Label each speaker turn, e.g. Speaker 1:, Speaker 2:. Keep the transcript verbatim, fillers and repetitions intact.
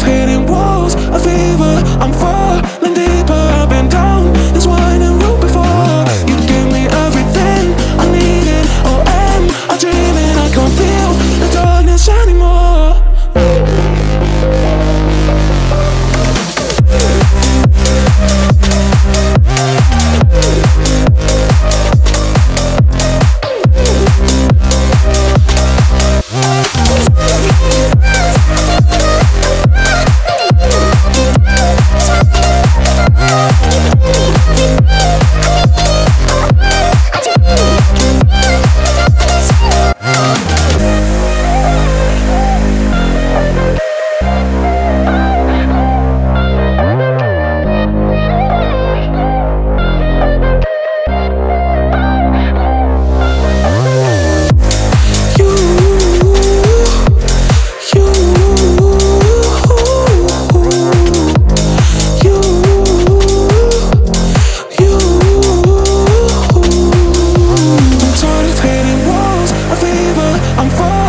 Speaker 1: of hitting walls, a fever. I'm falling deeper. I've been down this winding route before. You give me everything I needed. Or am I dreaming? I can't feel the darkness anymore. I'm falling